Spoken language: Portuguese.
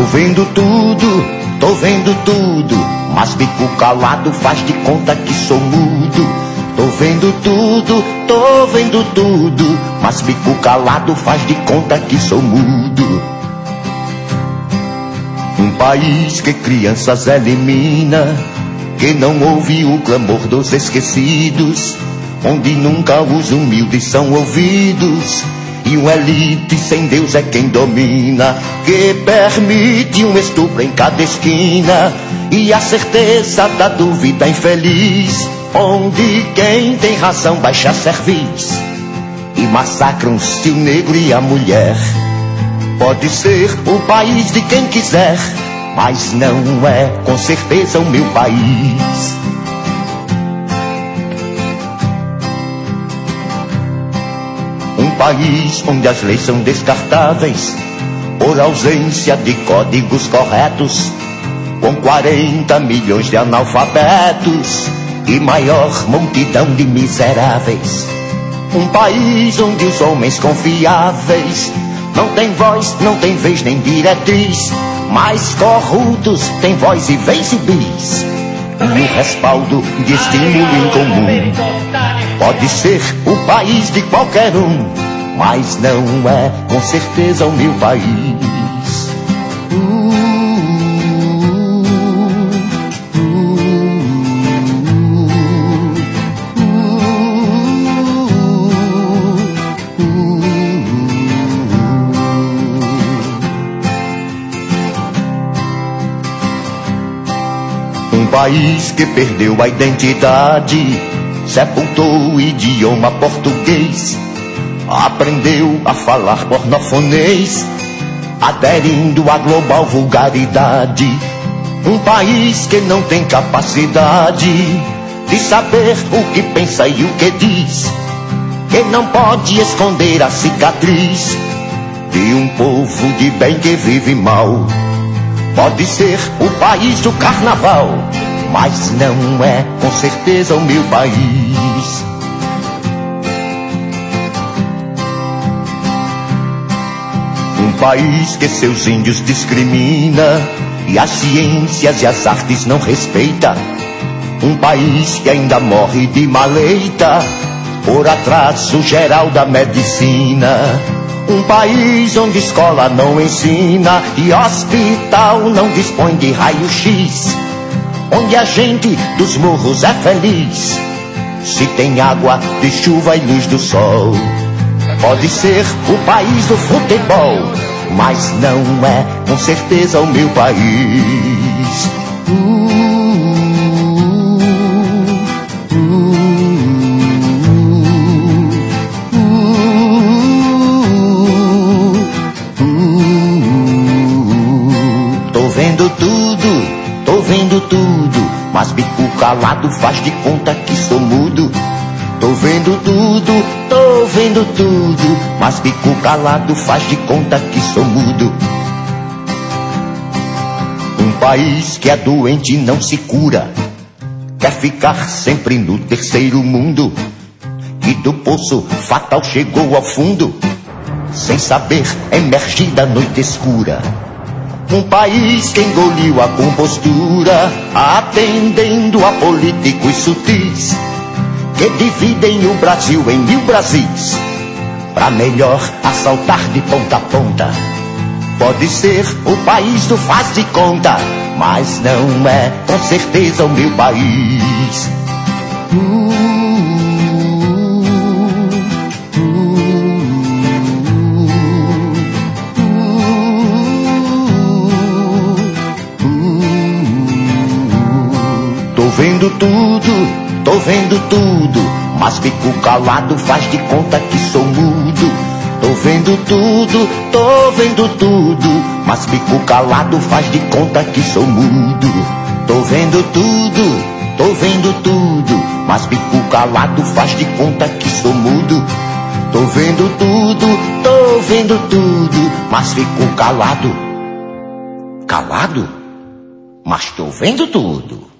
tô vendo tudo, mas fico calado, faz de conta que sou mudo. Tô vendo tudo, mas fico calado, faz de conta que sou mudo. Um país que crianças elimina, que não ouve o clamor dos esquecidos, onde nunca os humildes são ouvidos, e uma elite sem Deus é quem domina, que permite um estupro em cada esquina, e a certeza da dúvida infeliz, onde quem tem razão baixa cerviz, e massacram-se o negro e a mulher. Pode ser o país de quem quiser, mas não é com certeza o meu país. Um país onde as leis são descartáveis por ausência de códigos corretos, com 40 milhões de analfabetos e maior multidão de miseráveis. Um país onde os homens confiáveis não tem voz, não tem vez nem diretriz, mas corruptos têm voz e vez e bis, e o respaldo de estímulo em comum. Pode ser o país de qualquer um, mas não é com certeza o meu país. Um país que perdeu a identidade, sepultou o idioma português, aprendeu a falar pornofonês, aderindo à global vulgaridade. Um país que não tem capacidade de saber o que pensa e o que diz, que não pode esconder a cicatriz de um povo de bem que vive mal. Pode ser o país do carnaval, mas não é com certeza o meu país. Um país que seus índios discrimina e as ciências e as artes não respeita. Um país que ainda morre de maleita por atraso geral da medicina. Um país onde escola não ensina e hospital não dispõe de raio-x, onde a gente dos morros é feliz se tem água de chuva e luz do sol. Pode ser o país do futebol, mas não é com certeza o meu país. Tô vendo tudo, mas bico calado faz de conta que sou mudo. Tô vendo tudo, mas bico calado faz de conta que sou mudo. Um país que é doente e não se cura, quer ficar sempre no terceiro mundo, e do poço fatal chegou ao fundo, sem saber emergir da noite escura. Um país que engoliu a compostura, atendendo a políticos sutis, que dividem o Brasil em 1000 Brasis, pra melhor assaltar de ponta a ponta. Pode ser o país do faz de conta, mas não é com certeza o meu país. Tô vendo tudo, mas fico calado, faz de conta que sou mudo. Tô vendo tudo, mas fico calado, faz de conta que sou mudo. Tô vendo tudo, mas fico calado, faz de conta que sou mudo. Tô vendo tudo, mas fico calado, mas tô vendo tudo.